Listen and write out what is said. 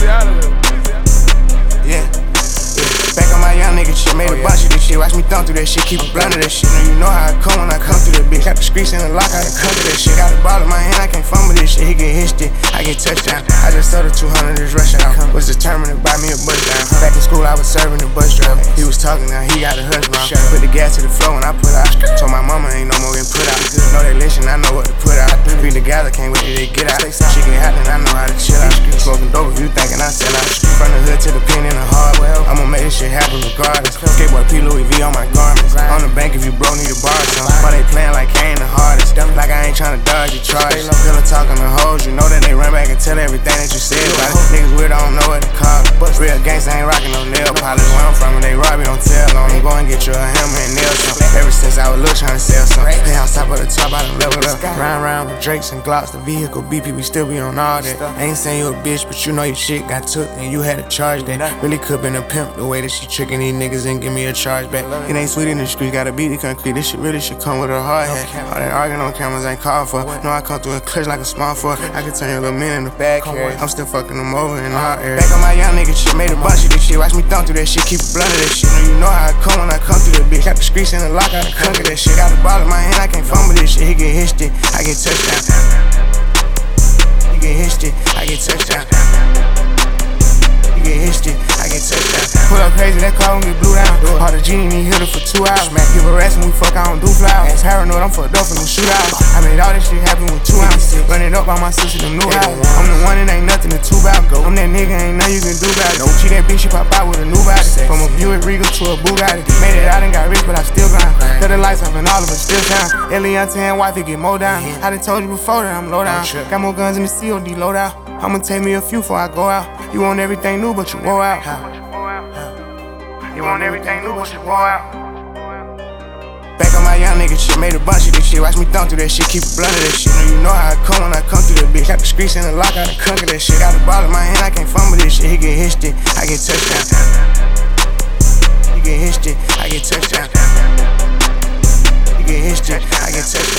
Yeah. Back on my young nigga shit, made a bunch of this shit. Watch me thumb through that shit, keep it blunt of that shit. Now you know how I come when I come through that bitch. Got the streets in the lock, I come to that shit. Got the ball in my hand, I can't fumble this shit. He get his stick, I get touchdown. I just sold the 200 this rush out. Was determined to buy me a bus down. Back in school, I was serving the bus driver. He was talking, now he got a husband. Put the gas to the floor when I put out. Told my mama ain't no more getting put out. Know they listen, I know what to put out. Be together, can't wait till they get out. She get hot, then I know how to chill out. Smoking dope if you thinking I sell out. From the hood to the pen in the hardware, I'ma make this shit happen regardless. Skateboard P. Louis V on my garments. On the bank if you broke, need to borrow some. But they playing like I ain't the hardest. Like I ain't tryna dodge your charges. Pillow talking to hoes, you know that they run back and tell everything that you said about it. Niggas weird, I don't know what to call it. Real gangsta ain't rockin' no nail polish. Where I'm from, when they rob you, don't tell on them. Go and get you a hammer and nail some. Ever since I was little tryna sell some. Penthouse top of the top, I done leveled up. Round with Drakes and Glocks, the vehicle BP, we still be on all that. I ain't saying you a bitch, but you know your shit got took and you had to charge that. Really could've been a pimp, the way that she tricking these niggas and give me a charge back. It ain't sweet in the street, gotta beat the concrete. This shit really should come with a hard hat. All that arguing on cameras ain't called for. Know I come through a clutch like a small fork. I can turn your little man in the bag carry. I'm still fucking them over in the hot air. Back on my young nigga shit, made a bunch of this shit. Watch me thumb through that shit, keep it blunt of that shit. Now you know how I come when I come through that bitch. Got the streets in the lock, I come to that shit. Got the ball in my hand, I can't fumble this shit. He get his stick, I get touchdown. He get his stick, I get touchdown. He get his stick, I get touchdown. Pull up crazy, that car gon' get blew down. All the genie need hit her for 2 hours. Smack, give a rest when we fuck, I don't do flowers. Ass paranoid, I'm fucked up from the shootouts. I made all this shit happen with 2 ounces. Run it up by my sister, them new house. I'm the one that ain't nothing to two about. I'm that nigga, ain't nothing you can do about it. She that bitch, she pop out with a new body. From a Buick Regal to a Bugatti. Made it out and got rich, but I still grind. Cut the lights off and all of it still shine. Eliantte and wife, it get more down. I done told you before that I'm low down. Got more guns in the COD loadout. I'ma take me a few before I go out. You want everything new, but you wore out. You want everything new, but you wore out. Back on my young nigga shit, made a bunch of this shit. Watch me thumb through that shit, keep it blunt of that shit. Now you know how I come when I come through that bitch. Got the streets in the lock, I done conquer that shit. Got the ball in my hand, I can't fumble this shit. He get his stick, I get touchdown. He get his stick, I get touchdown. He get his stick, I get touchdown.